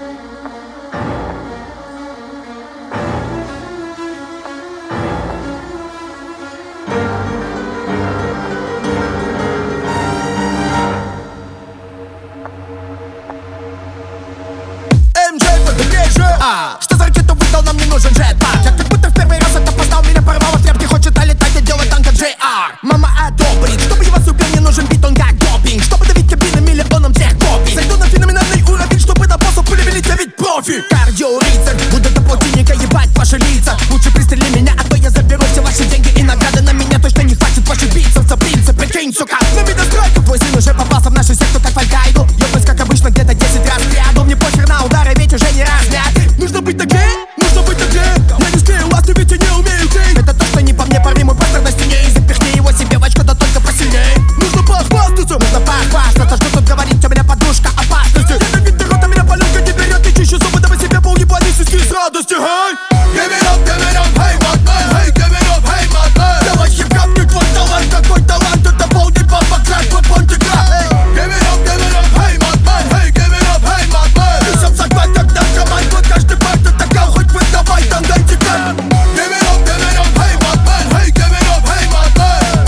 Что за ракету выдал, нам не нужен джетпак. Я как будто в первый раз это познал. Меня порвало в тряпке, хочет долетать и делать танка JR. Мама одобрит, чтобы его супер не нужен бит, он как допинг. Чтобы давить кабины миллионом тех копий. Зайду на феноменальный уровень, чтобы на боссов пулями лететь, ведь профи. Кардио-рыцарь, буду до полтинника ебать ваши лица. Лучше пристрели меня, а то я заберу все ваши деньги. И награды на меня точно не хватит ваших бицепсов. Принцип, прикинь, сука, на видостройку. Твой сын уже попался в нашу секту, как в Аль-Каиду. Ёбнусь, как обычно, где-то 10 раз в ряду. Мне похер на удары, ведь уже не разнят. Нужно быть таким, нужно быть таким. Я не смею вас, ведь я не умею жить. Это то, что не по мне, порви мой постер на стене. И запихни его себе в очко, да только посильней. Нужно похвастаться, нужно похвастаться. Что тут говорить, у меня подушка опасности. Я вид рота, меня паленка не берет. И чищу зубы, давай себе поуебали сиськи с радостью, hey. Give it up, hey, my man, hey, give it up, hey, my man. Давай хип-хоп, не твой талант, какой талант, это полный бабакрак, вот понтика. Give it up, hey, my man, hey, give it up, hey, my man. Ты сам захват, как наркоман, вот каждый байт атакал, хоть вы давай, там дайте кэм. Give it up, hey, my man, hey, give it up, hey, my man.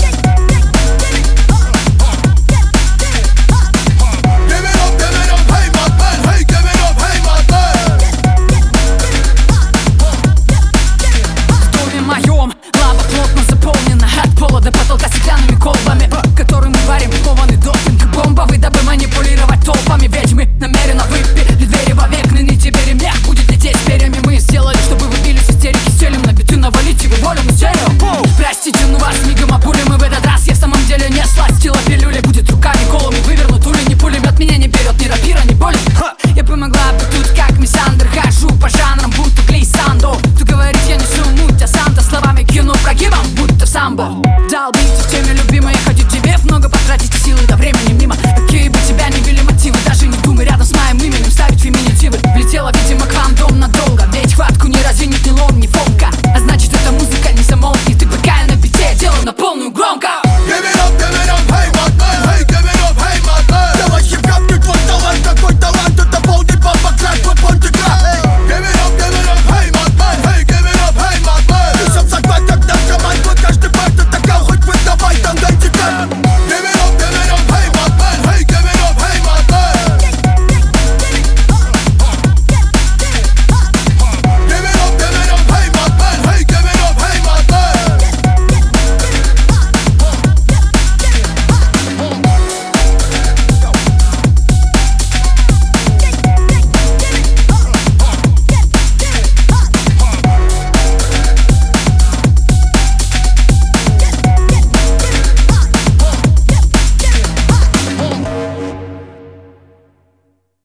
Give it up, hey, my man, hey, give it up, hey, my man. В доме моем лава плотно заполнена от пола до потолка стеклянными колбами, которым мы варим кованый допинг бомбовый, дабы манипулировать толпами. Ведь мы намеренно выпили двери вовек. Ныне теперь мех будет лететь с перьями. Мы сделали, чтобы вы бились истерики. Стелим на биты, навалите вы волю на стерео. Простите, ну вас мигом опулим. И в этот раз я в самом деле не сластила пилюли. Будет руками голыми вывернут ули. Ни пулемет меня не берет, ни рапира, ни боли. Я бы могла бы